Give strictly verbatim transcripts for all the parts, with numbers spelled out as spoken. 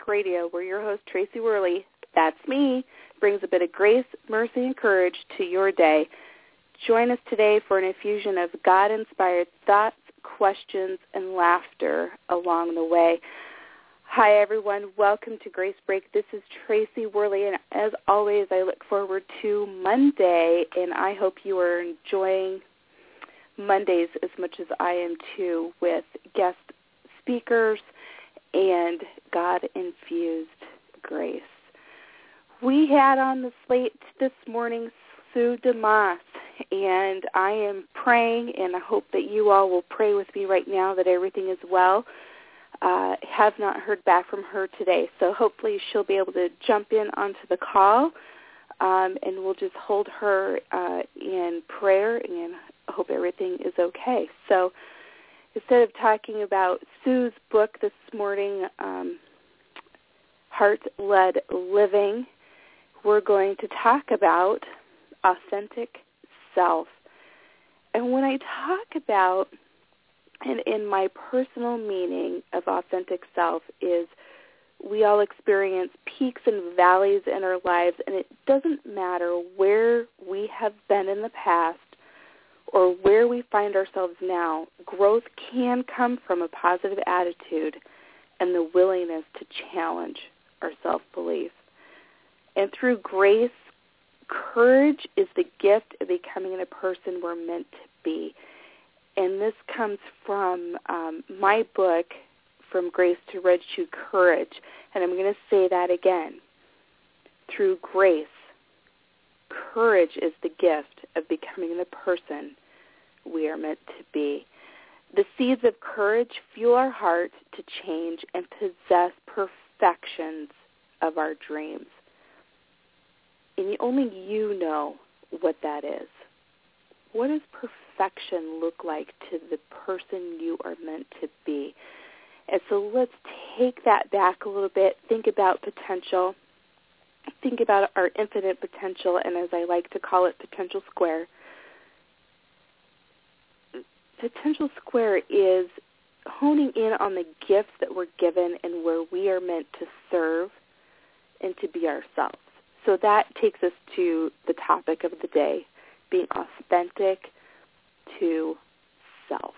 Radio, where your host, Tracy Worley, that's me, brings a bit of grace, mercy, and courage to your day. Join us today for an infusion of God-inspired thoughts, questions, and laughter along the way. Hi, everyone. Welcome to Grace Break. This is Tracy Worley, and as always, I look forward to Monday, and I hope you are enjoying Mondays as much as I am too, with guest speakers and God-infused grace. We had on the slate this morning Sue Damas, and I am praying, and I hope that you all will pray with me right now that everything is well. Uh, have not heard back from her today, so hopefully she'll be able to jump in onto the call, um, and we'll just hold her uh, in prayer and hope everything is okay. So instead of talking about Sue's book this morning, um, Heart-Led Living, we're going to talk about authentic self. And when I talk about And in my personal meaning of authentic self is we all experience peaks and valleys in our lives, and it doesn't matter where we have been in the past or where we find ourselves now. Growth can come from a positive attitude and the willingness to challenge our self-belief. And through grace, courage is the gift of becoming the person we're meant to be. And this comes from um, my book, From Grace to Red Shoe Courage. And I'm going to say that again. Through grace, courage is the gift of becoming the person we are meant to be. The seeds of courage fuel our heart to change and possess perfections of our dreams. And only you know what that is. What does perfection look like to the person you are meant to be? And so let's take that back a little bit. Think about potential. Think about our infinite potential, and as I like to call it, potential square. Potential square is honing in on the gifts that we're given and where we are meant to serve and to be ourselves. So that takes us to the topic of the day, being authentic to self.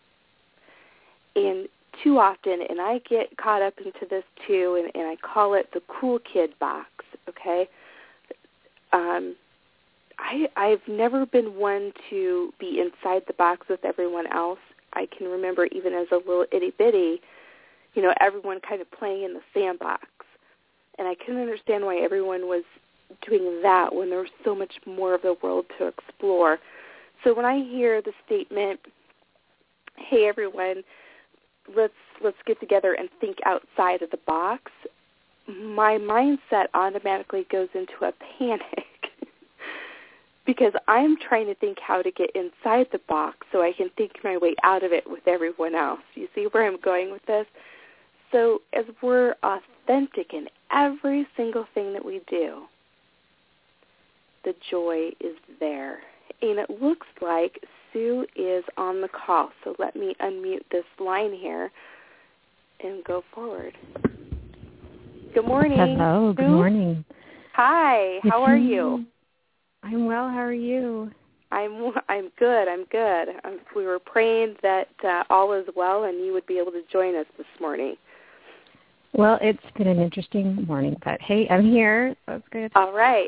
And too often, and I get caught up into this too, and, and I call it the cool kid box, okay? Um, I, I've never been one to be inside the box with everyone else. I can remember even as a little itty-bitty, you know, everyone kind of playing in the sandbox. And I couldn't understand why everyone was doing that when there was so much more of the world to explore. So when I hear the statement, hey, everyone, let's let's get together and think outside of the box, my mindset automatically goes into a panic because I'm trying to think how to get inside the box so I can think my way out of it with everyone else. You see where I'm going with this? So as we're authentic in every single thing that we do, the joy is there. And it looks like Sue is on the call. So let me unmute this line here and go forward. Good morning. Hello. Sue? Good morning. Hi. How are you? I'm well. How are you? I'm I'm good. I'm good. Um, we were praying that uh, all is well and you would be able to join us this morning. Well, it's been an interesting morning, but hey, I'm here. That's good. All right.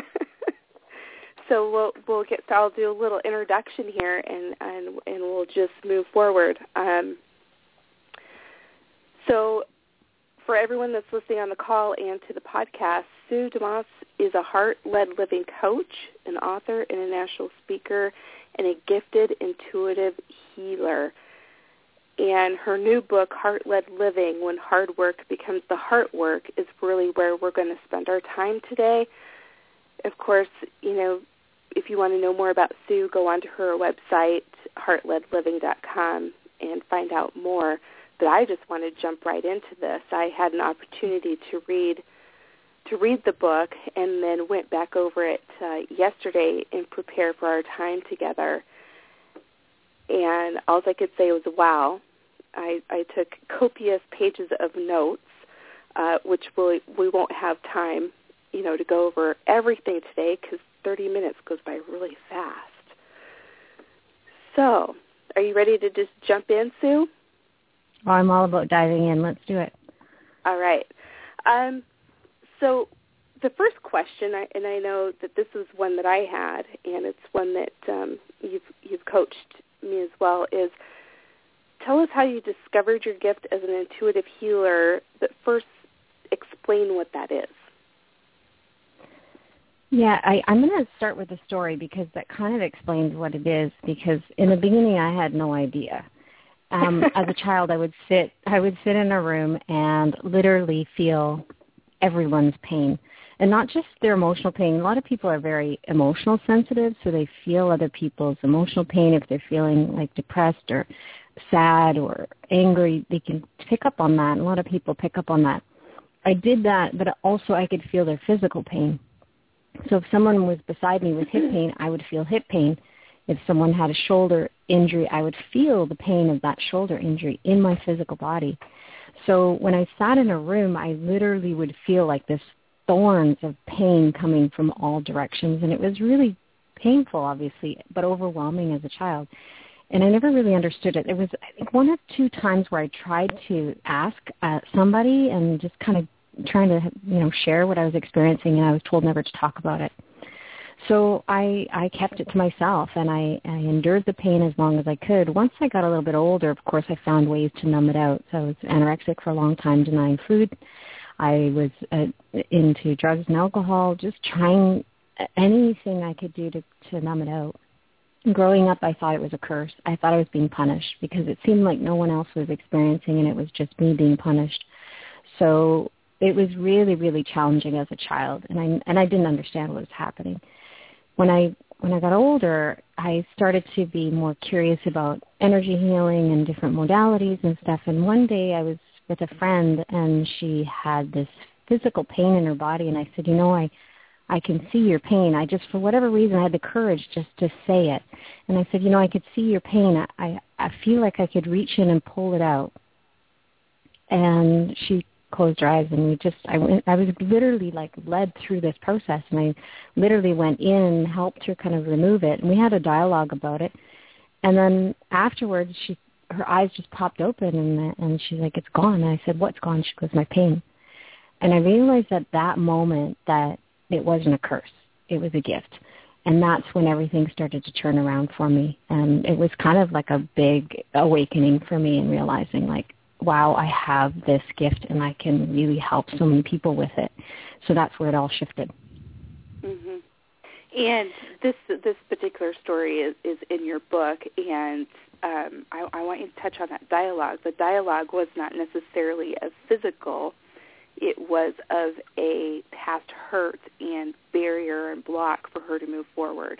So we'll we'll get. So I'll do a little introduction here, and and and we'll just move forward. Um, so, for everyone that's listening on the call and to the podcast, Sue Damas is a heart-led living coach, an author, international speaker, and a gifted intuitive healer. And her new book, Heart-Led Living: When Hard Work Becomes the Heart Work, is really where we're going to spend our time today. Of course, you know, if you want to know more about Sue, go onto her website, heart led living dot com, and find out more. But I just want to jump right into this. I had an opportunity to read to read the book and then went back over it uh, yesterday and prepare for our time together. And all I could say was, wow. I, I took copious pages of notes. uh, which we'll, we won't have time, you know, to go over everything today because thirty minutes goes by really fast. So, are you ready to just jump in, Sue? Oh, I'm all about diving in. Let's do it. All right. Um, so the first question, I, and I know that this is one that I had, and it's one that um, you've you've coached me as well, is tell us how you discovered your gift as an intuitive healer, but first explain what that is. Yeah, I, I'm going to start with a story because that kind of explains what it is, because in the beginning I had no idea. Um, as a child, I would sit I would sit in a room and literally feel everyone's pain, and not just their emotional pain. A lot of people are very emotional sensitive, so they feel other people's emotional pain. If they're feeling like depressed or sad or angry, they can pick up on that. And a lot of people pick up on that. I did that, but also I could feel their physical pain. So if someone was beside me with hip pain, I would feel hip pain. If someone had a shoulder injury, I would feel the pain of that shoulder injury in my physical body. So when I sat in a room, I literally would feel like this thorns of pain coming from all directions. And it was really painful, obviously, but overwhelming as a child. And I never really understood it. It was, I think, one or two times where I tried to ask uh, somebody and just kind of trying to, you know, share what I was experiencing, and I was told never to talk about it. So I, I kept it to myself, and I, I endured the pain as long as I could. Once I got a little bit older, of course, I found ways to numb it out. So I was anorexic for a long time, denying food. I was uh, into drugs and alcohol, just trying anything I could do to, to numb it out. Growing up, I thought it was a curse. I thought I was being punished because it seemed like no one else was experiencing, and it was just me being punished. So it was really, really challenging as a child, and I and I didn't understand what was happening. When I when I got older, I started to be more curious about energy healing and different modalities and stuff. And one day I was with a friend, and she had this physical pain in her body, and I said, you know, I I can see your pain. I just, for whatever reason, I had the courage just to say it. And I said, you know, I could see your pain. I, I, I feel like I could reach in and pull it out. And she closed her eyes, and we just, I went, I was literally like led through this process, and I literally went in and helped her kind of remove it. And we had a dialogue about it. And then afterwards, she, her eyes just popped open, and, and she's like, it's gone. And I said, what's gone? She goes, my pain. And I realized at that moment that it wasn't a curse. It was a gift. And that's when everything started to turn around for me. And it was kind of like a big awakening for me, and realizing like, wow, I have this gift and I can really help so many people with it. So that's where it all shifted. Mm-hmm. And this this particular story is, is in your book, and um, I, I want you to touch on that dialogue. The dialogue was not necessarily a physical. It was of a past hurt and barrier and block for her to move forward.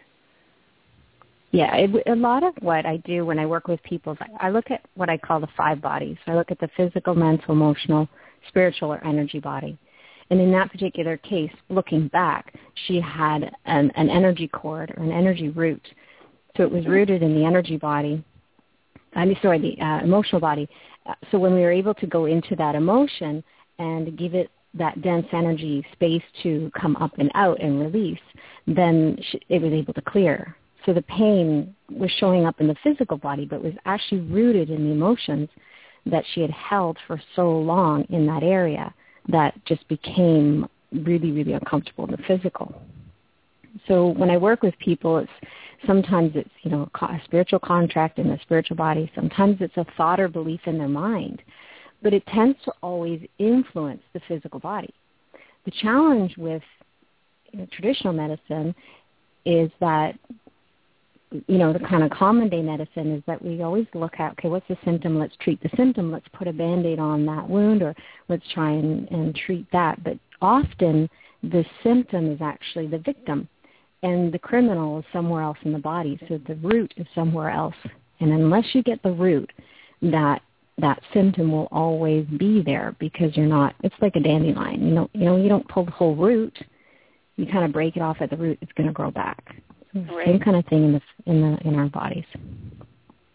Yeah, it, a lot of what I do when I work with people is I, I look at what I call the five bodies. I look at the physical, mental, emotional, spiritual, or energy body. And in that particular case, looking back, she had an, an energy cord or an energy root. So it was rooted in the energy body. I mean, sorry, the uh, emotional body. Uh, so when we were able to go into that emotion and give it that dense energy space to come up and out and release, then she, it was able to clear. So the pain was showing up in the physical body, but was actually rooted in the emotions that she had held for so long in that area that just became really, really uncomfortable in the physical. So when I work with people, it's sometimes it's, you know, a spiritual contract in the spiritual body. Sometimes it's a thought or belief in their mind. But it tends to always influence the physical body. The challenge with, you know, traditional medicine is that, you know, the kind of common day medicine is that we always look at, okay, what's the symptom? Let's treat the symptom. Let's put a Band-Aid on that wound, or let's try and, and treat that. But often the symptom is actually the victim, and the criminal is somewhere else in the body. So the root is somewhere else. And unless you get the root, that that symptom will always be there, because you're not, it's like a dandelion. You know, you know, you don't pull the whole root. You kind of break it off at the root, it's going to grow back. So right. Same kind of thing in the in the in our bodies.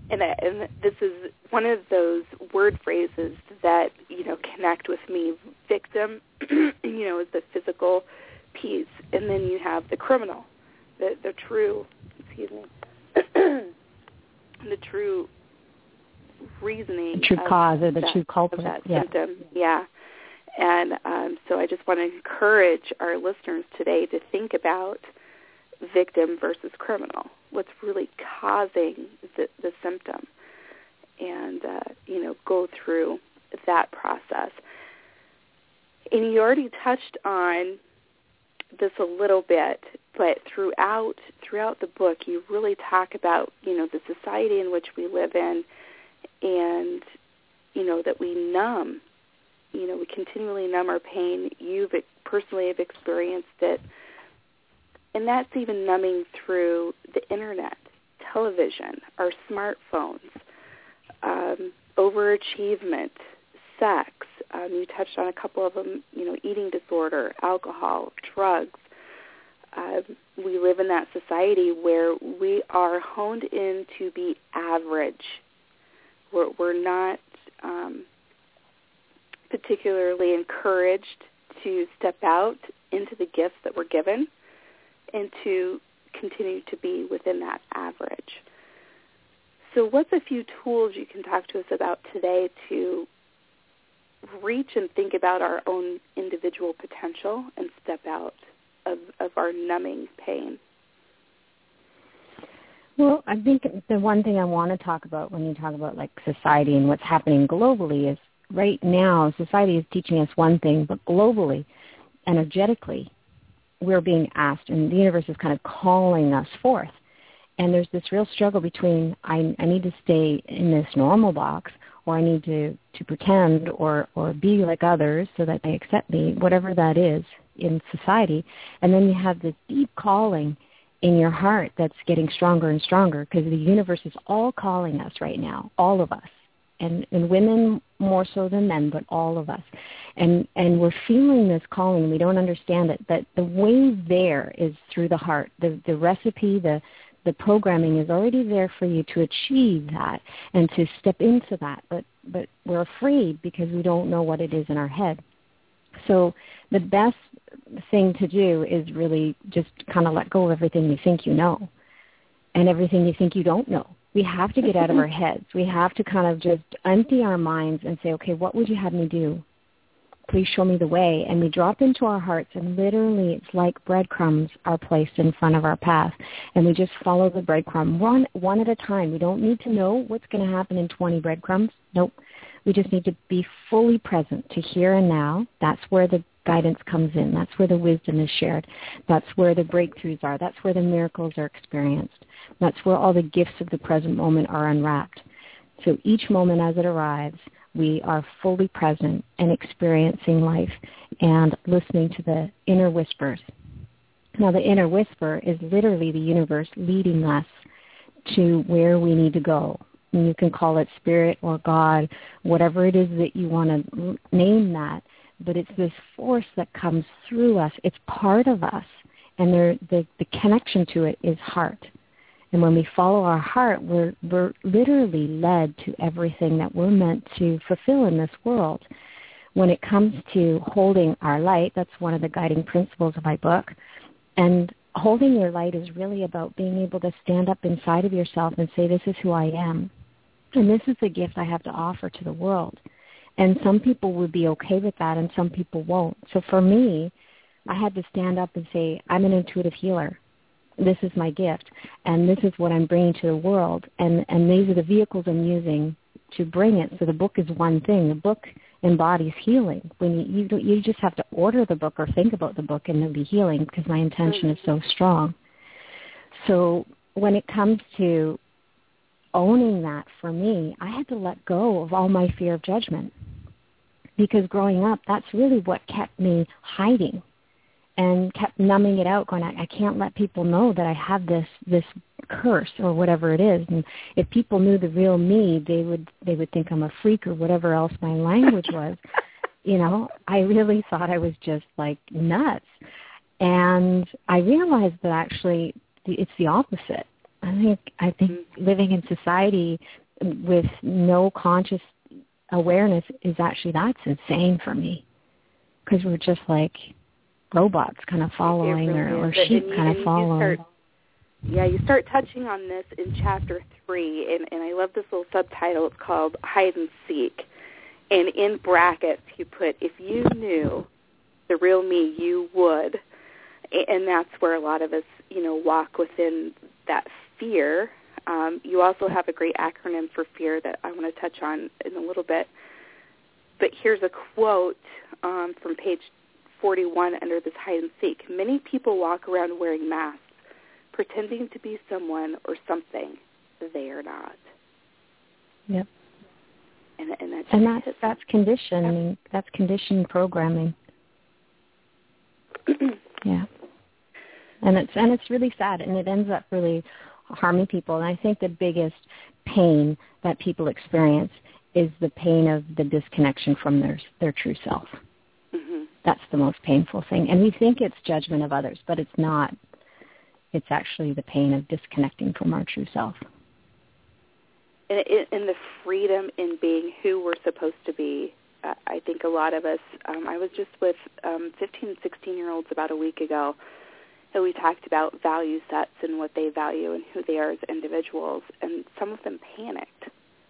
and, and this is one of those word phrases that, you know, connect with me. Victim, you know, is the physical piece, and then you have the criminal, the, the true, excuse me, the true reasoning. The true cause or the that, true culprit. Of that yeah. symptom, yeah. And um, so I just want to encourage our listeners today to think about victim versus criminal. What's really causing the, the symptom, and uh, you know, go through that process. And you already touched on this a little bit, but throughout throughout the book, you really talk about, you know, the society in which we live in, and you know that we numb. You know, we continually numb our pain. You've personally have experienced it. And that's even numbing through the internet, television, our smartphones, um, overachievement, sex. Um, you touched on a couple of them, you know, eating disorder, alcohol, drugs. Um, we live in that society where we are honed in to be average. We're, we're not um, particularly encouraged to step out into the gifts that we're given and to continue to be within that average. So what's a few tools you can talk to us about today to reach and think about our own individual potential and step out of, of our numbing pain? Well, I think the one thing I want to talk about when you talk about like society and what's happening globally is right now society is teaching us one thing, but globally, energetically, we're being asked, and the universe is kind of calling us forth. And there's this real struggle between I, I need to stay in this normal box, or I need to, to pretend or, or be like others so that they accept me, whatever that is in society. And then you have this deep calling in your heart that's getting stronger and stronger because the universe is all calling us right now, all of us. And, and women more so than men, but all of us. And and we're feeling this calling. We don't understand it. But the way there is through the heart. The the recipe, the the programming is already there for you to achieve that and to step into that. But but we're afraid because we don't know what it is in our head. So the best thing to do is really just kind of let go of everything you think you know and everything you think you don't know. We have to get out of our heads. We have to kind of just empty our minds and say, okay, what would you have me do? Please show me the way. And we drop into our hearts, and literally it's like breadcrumbs are placed in front of our path. And we just follow the breadcrumb one, one at a time. We don't need to know what's going to happen in twenty breadcrumbs. Nope. We just need to be fully present to here and now. That's where the guidance comes in. That's where the wisdom is shared. That's where the breakthroughs are. That's where the miracles are experienced. That's where all the gifts of the present moment are unwrapped. So each moment as it arrives, we are fully present and experiencing life and listening to the inner whispers. Now, the inner whisper is literally the universe leading us to where we need to go. And you can call it spirit or God, whatever it is that you want to name that. But it's this force that comes through us. It's part of us. And there, the, the connection to it is heart. And when we follow our heart, we're, we're literally led to everything that we're meant to fulfill in this world. When it comes to holding our light, that's one of the guiding principles of my book. And holding your light is really about being able to stand up inside of yourself and say, this is who I am. And this is the gift I have to offer to the world. And some people would be okay with that and some people won't. So for me, I had to stand up and say, I'm an intuitive healer. This is my gift, and this is what I'm bringing to the world, and, and these are the vehicles I'm using to bring it. So the book is one thing. The book embodies healing. When you you, you just have to order the book or think about the book, and it'll be healing because my intention is so strong. So when it comes to owning that for me, I had to let go of all my fear of judgment because growing up, that's really what kept me hiding. And kept numbing it out, going, I, I can't let people know that I have this this curse or whatever it is. And if people knew the real me, they would they would think I'm a freak or whatever else my language was. You know, I really thought I was just like nuts. And I realized that actually it's the opposite. I think I think mm-hmm. living in society with no conscious awareness is actually, that's insane for me, because we're just like robots kind of following, really or, or sheep and kind you, of following. Start, yeah, you start touching on this in chapter three, and, and I love this little subtitle. It's called Hide and Seek. And in brackets, you put, if you knew the real me, you would. And that's where a lot of us, you know, walk within that fear. Um, you also have a great acronym for fear that I want to touch on in a little bit. But here's a quote um, from page forty-one under this hide and seek. Many people walk around wearing masks, pretending to be someone or something they are not. Yep. And, and, that's, and that's, that's conditioning. That's conditioned programming. Yeah. And it's and it's really sad, and it ends up really harming people. And I think the biggest pain that people experience is the pain of the disconnection from their their true self. Mm-hmm. That's the most painful thing. And we think it's judgment of others, but it's not. It's actually the pain of disconnecting from our true self. And, and the freedom in being who we're supposed to be. Uh, I think a lot of us, um, I was just with um, fifteen and sixteen-year-olds about a week ago, and we talked about value sets and what they value and who they are as individuals. And some of them panicked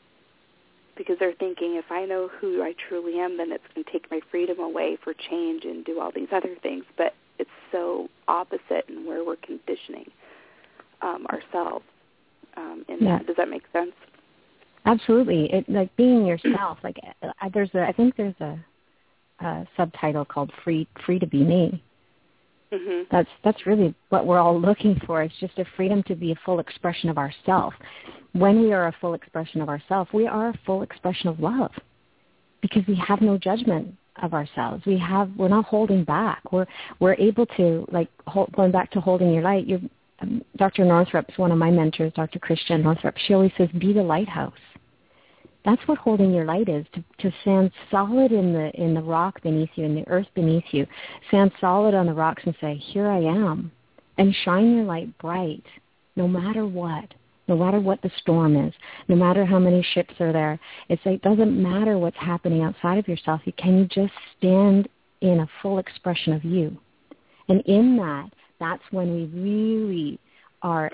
because they're thinking, if I know who I truly am, then it's going to take my freedom away for change and do all these other things. But it's so opposite in where we're conditioning um, ourselves um, in yeah. that. Does that make sense? Absolutely. It, like being yourself. Like I, there's a, I think there's a, a subtitle called "Free Free to Be Me." Mm-hmm. That's that's really what we're all looking for. It's just a freedom to be a full expression of ourself. When we are a full expression of ourself, we are a full expression of love, because we have no judgment of ourselves. We have we're not holding back. We're we're able to, like, hold, going back to holding your light. You're, um, Doctor Northrup is one of my mentors, Doctor Christian Northrup. She always says, "Be the lighthouse." That's what holding your light is, to, to stand solid in the in the rock beneath you, in the earth beneath you. Stand solid on the rocks and say, here I am. And shine your light bright, no matter what, no matter what the storm is, no matter how many ships are there. It's like, it doesn't matter what's happening outside of yourself. You Can you just stand in a full expression of you? And in that, that's when we really are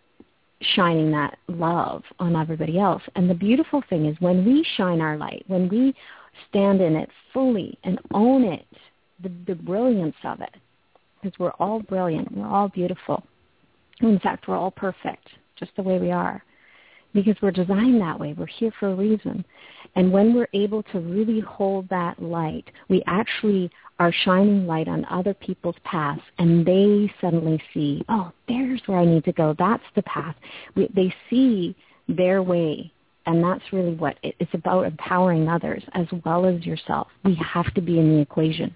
shining that love on everybody else. And the beautiful thing is, when we shine our light, when we stand in it fully and own it, the, the brilliance of it, because we're all brilliant, we're all beautiful. In fact, we're all perfect, just the way we are, because we're designed that way. We're here for a reason. And when we're able to really hold that light, we actually are shining light on other people's paths, and they suddenly see, oh, there's where I need to go. That's the path. We, they see their way, and that's really what it, it's about, empowering others as well as yourself. We have to be in the equation.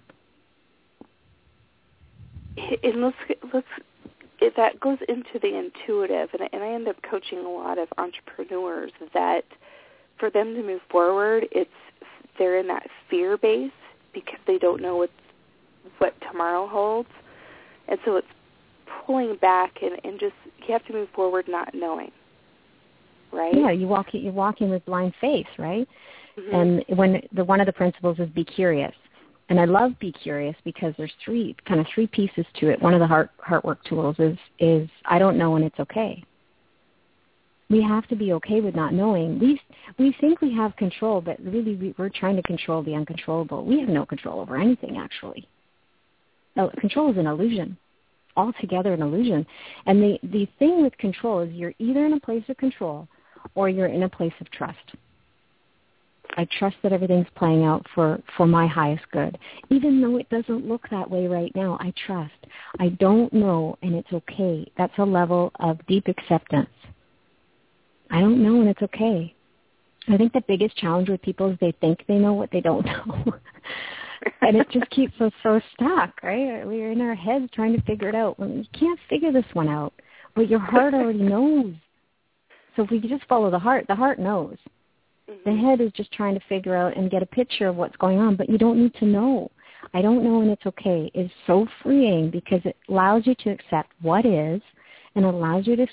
And let's, let's, if that goes into the intuitive, and I, and I end up coaching a lot of entrepreneurs that for them to move forward, it's they're in that fear base because they don't know what's, what tomorrow holds. And so it's pulling back and, and just, you have to move forward not knowing, right? Yeah, you walk, you're walking with blind faith, right? Mm-hmm. And when the one of the principles is be curious. And I love Be Curious because there's three, kind of three pieces to it. One of the heart, heart work tools is, is I don't know and it's okay. We have to be okay with not knowing. We we think we have control, but really we, we're trying to control the uncontrollable. We have no control over anything, actually. No, control is an illusion, altogether an illusion. And the, the thing with control is you're either in a place of control or you're in a place of trust. I trust that everything's playing out for, for my highest good. Even though it doesn't look that way right now, I trust. I don't know, and it's okay. That's a level of deep acceptance. I don't know, and it's okay. I think the biggest challenge with people is they think they know what they don't know. And it just keeps us so stuck, right? We're in our heads trying to figure it out. Well, you can't figure this one out, but your heart already knows. So if we could just follow the heart, the heart knows. Mm-hmm. The head is just trying to figure out and get a picture of what's going on, but you don't need to know. I don't know, and it's okay. It's so freeing because it allows you to accept what is, and it allows you to accept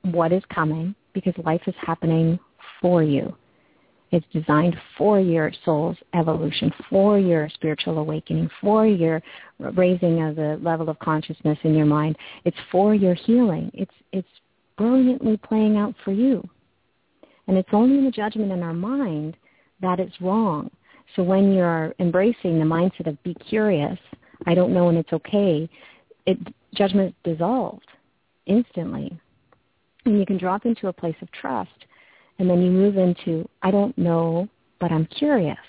what is coming, because life is happening for you. It's designed for your soul's evolution, for your spiritual awakening, for your raising of the level of consciousness in your mind. It's for your healing. It's it's brilliantly playing out for you. And it's only in the judgment in our mind that it's wrong. So when you're embracing the mindset of be curious, I don't know and it's okay, it, judgment is dissolved instantly. And you can drop into a place of trust. And then you move into, I don't know, but I'm curious.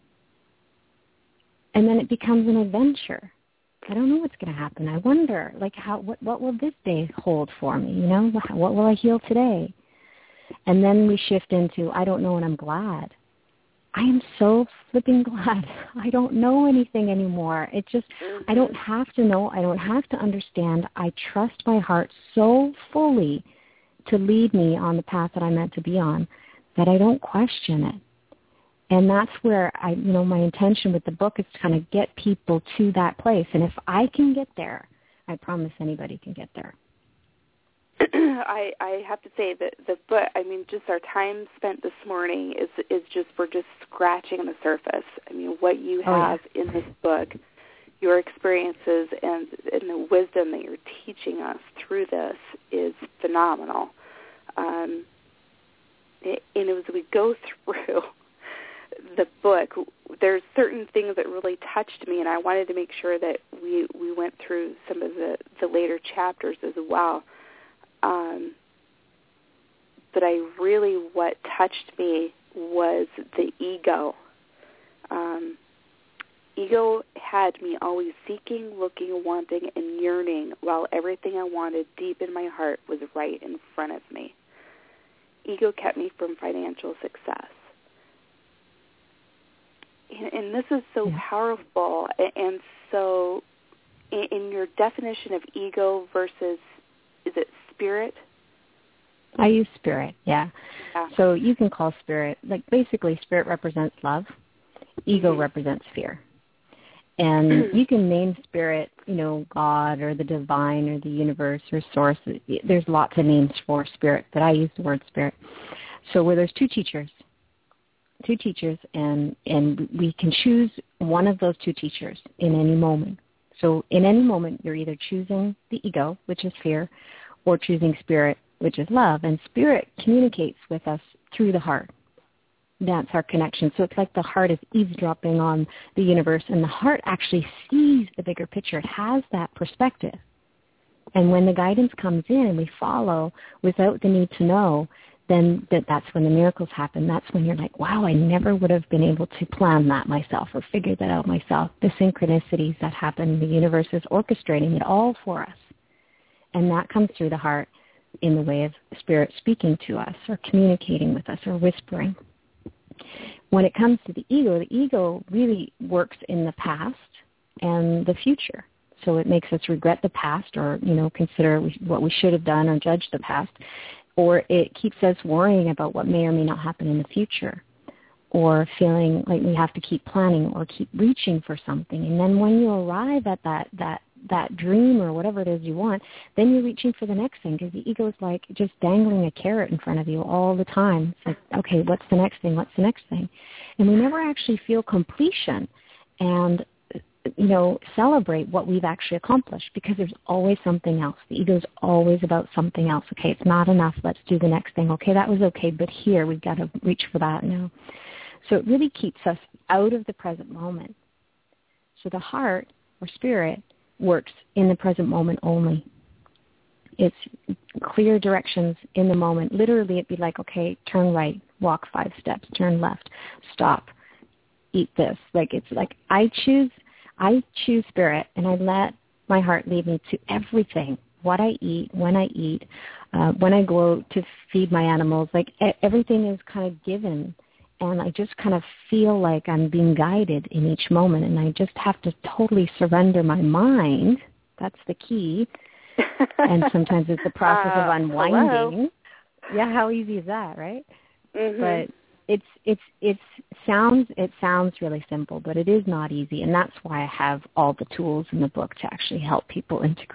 And then it becomes an adventure. I don't know what's going to happen. I wonder, like, how what, what will this day hold for me? You know, what will I heal today? And then we shift into, I don't know, and I'm glad. I am so flipping glad. I don't know anything anymore. It just, I don't have to know. I don't have to understand. I trust my heart so fully to lead me on the path that I'm meant to be on, that I don't question it. And that's where I, you know, my intention with the book is to kind of get people to that place. And if I can get there, I promise anybody can get there. I, I have to say that the book, I mean, just our time spent this morning is is just, we're just scratching the surface. I mean, what you have oh, yeah. in this book, your experiences and, and the wisdom that you're teaching us through this is phenomenal. Um, and as we go through the book, there's certain things that really touched me, and I wanted to make sure that we, we went through some of the, the later chapters as well. Um, but I really, what touched me was the ego. Um, ego had me always seeking, looking, wanting, and yearning, while everything I wanted deep in my heart was right in front of me. Ego kept me from financial success. And, and this is so yeah. powerful. And so in, in your definition of ego versus, is it spirit? I use spirit, yeah. yeah. So you can call spirit, like basically spirit represents love. Ego mm-hmm. represents fear. And you can name spirit, you know, God or the divine or the universe or source. There's lots of names for spirit, but I use the word spirit. So where there's two teachers, two teachers, and, and we can choose one of those two teachers in any moment. So in any moment, you're either choosing the ego, which is fear, or choosing spirit, which is love. And spirit communicates with us through the heart. That's our connection. So it's like the heart is eavesdropping on the universe, and the heart actually sees the bigger picture. It has that perspective. And when the guidance comes in and we follow without the need to know, then that, that's when the miracles happen. That's when you're like, wow, I never would have been able to plan that myself or figure that out myself. The synchronicities that happen, the universe is orchestrating it all for us. And that comes through the heart in the way of spirit speaking to us or communicating with us or whispering. When it comes to the ego, the ego really works in the past and the future. So it makes us regret the past or, you know, consider what we should have done or judge the past. Or it keeps us worrying about what may or may not happen in the future, or feeling like we have to keep planning or keep reaching for something. And then when you arrive at that that that dream or whatever it is you want, then you're reaching for the next thing, because the ego is like just dangling a carrot in front of you all the time. It's like, okay, what's the next thing? What's the next thing? And we never actually feel completion and, you know, celebrate what we've actually accomplished, because there's always something else. The ego is always about something else. Okay, it's not enough. Let's do the next thing. Okay, that was okay, but here we've got to reach for that now. So it really keeps us out of the present moment. So the heart or spirit works in the present moment only. It's clear directions in the moment. Literally, it'd be like, okay, turn right, walk five steps, turn left, stop, eat this. Like, it's like I choose, I choose spirit, and I let my heart lead me to everything. What I eat, when I eat, uh, when I go to feed my animals, like everything is kind of given. And I just kind of feel like I'm being guided in each moment, and I just have to totally surrender my mind. That's the key. And sometimes it's the process uh, of unwinding. Hello? Yeah, how easy is that, right? Mm-hmm. But it's it's it's sounds it sounds really simple, but it is not easy, and that's why I have all the tools in the book to actually help people integrate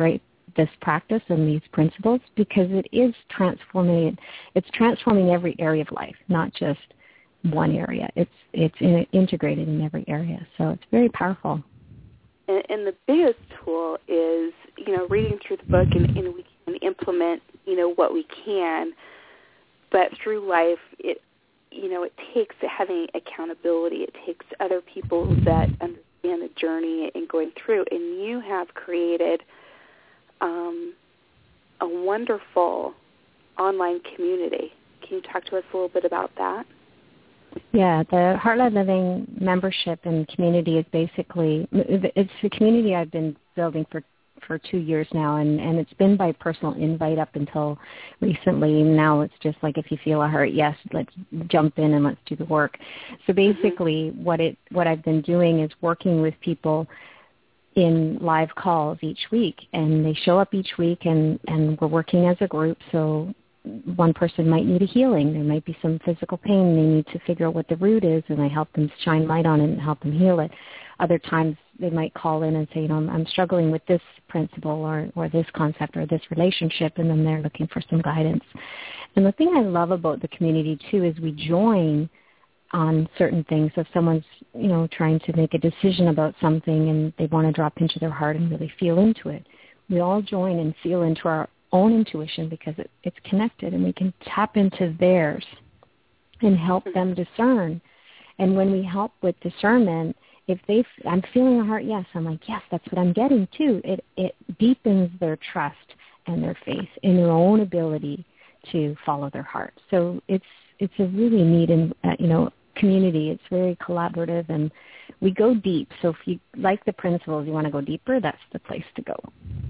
this practice and these principles, because it is transforming. It's transforming every area of life, not just one area. It's it's in, integrated in every area. So it's very powerful. And, and the biggest tool is, you know, reading through the book, and, and we can implement, you know, what we can. But through life, it, you know, it takes having accountability. It takes other people that understand the journey and going through. And you have created um, a wonderful online community. Can you talk to us a little bit about that? Yeah, the Heart-Led Living membership and community is basically, it's a community I've been building for, for two years now, and, and it's been by personal invite up until recently. Now it's just like, if you feel a heart, yes, let's jump in and let's do the work. So basically mm-hmm. what it what I've been doing is working with people in live calls each week, and they show up each week, and, and we're working as a group. So one person might need a healing. There might be some physical pain. They need to figure out what the root is, and I help them shine light on it and help them heal it. Other times they might call in and say, you know, I'm, I'm struggling with this principle or, or this concept or this relationship, and then they're looking for some guidance. And the thing I love about the community, too, is we join on certain things. So if someone's, you know, trying to make a decision about something and they want to drop into their heart and really feel into it, we all join and feel into our own intuition, because it, it's connected, and we can tap into theirs and help them discern. And when we help with discernment, if they, I'm feeling a heart, yes, I'm like, yes, that's what I'm getting too. It it deepens their trust and their faith in their own ability to follow their heart. So it's it's a really neat and uh, you know community. It's very collaborative, and we go deep. So if you like the principles, you want to go deeper, that's the place to go.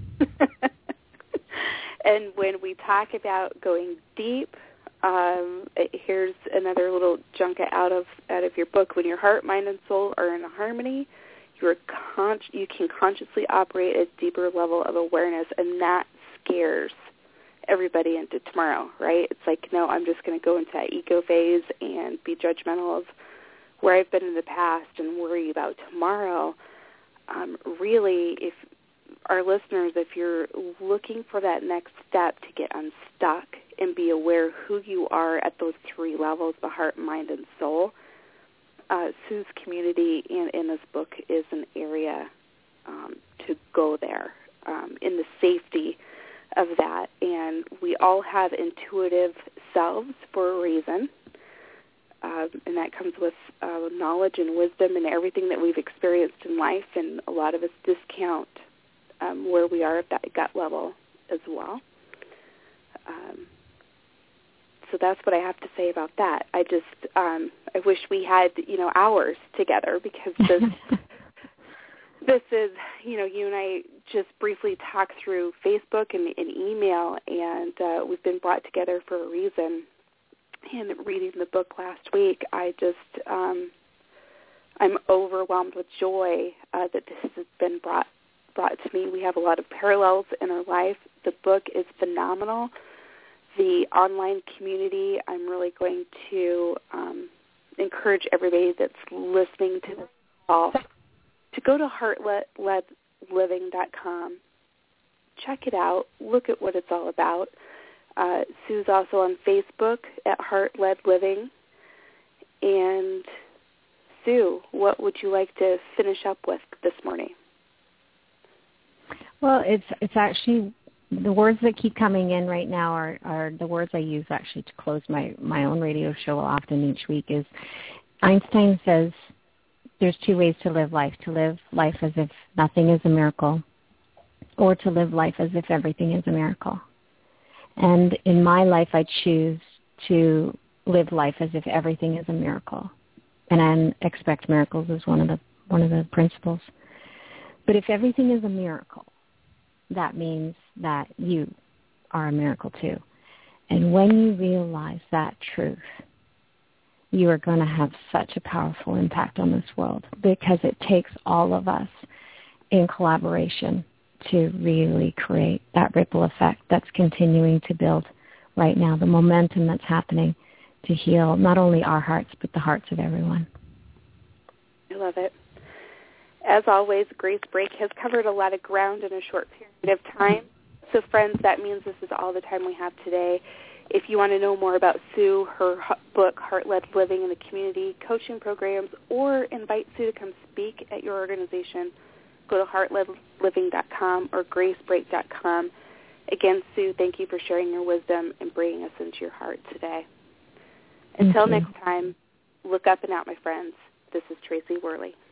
And when we talk about going deep, um, here's another little junket out of out of your book. When your heart, mind, and soul are in harmony, you're con- you can consciously operate at a deeper level of awareness, and that scares everybody into tomorrow, right? It's like, no, I'm just going to go into that ego phase and be judgmental of where I've been in the past and worry about tomorrow. Um, really, if our listeners, if you're looking for that next step to get unstuck and be aware who you are at those three levels, the heart, mind, and soul, uh, Sue's community in, in this book is an area um, to go there um, in the safety of that. And we all have intuitive selves for a reason, uh, and that comes with uh, knowledge and wisdom and everything that we've experienced in life, and a lot of us discount Um, where we are at that gut level as well. Um, so that's what I have to say about that. I just, um, I wish we had, you know, hours together, because this, this is, you know, you and I just briefly talked through Facebook and, and email, and uh, we've been brought together for a reason. And reading the book last week, I just, um, I'm overwhelmed with joy uh, that this has been brought brought to me. We have a lot of parallels in our life. The book is phenomenal. The online community, I'm really going to um, encourage everybody that's listening to this call to go to heart led living dot com. Check it out. Look at what it's all about. Uh, Sue's also on Facebook at Heart-Led Living. And Sue, what would you like to finish up with this morning? Well, it's it's actually, the words that keep coming in right now are, are the words I use actually to close my, my own radio show often each week. Is Einstein says there's two ways to live life: to live life as if nothing is a miracle, or to live life as if everything is a miracle. And in my life, I choose to live life as if everything is a miracle, and I expect miracles is one of the one of the principles. But if everything is a miracle, that means that you are a miracle too. And when you realize that truth, you are going to have such a powerful impact on this world, because it takes all of us in collaboration to really create that ripple effect that's continuing to build right now, the momentum that's happening to heal not only our hearts, but the hearts of everyone. I love it. As always, Grace Brake has covered a lot of ground in a short period of time. So, friends, that means this is all the time we have today. If you want to know more about Sue, her book, Heart-Led Living in the Community, coaching programs, or invite Sue to come speak at your organization, go to heart led living dot com or grace break dot com. Again, Sue, thank you for sharing your wisdom and bringing us into your heart today. Until next time, look up and out, my friends. This is Tracy Worley.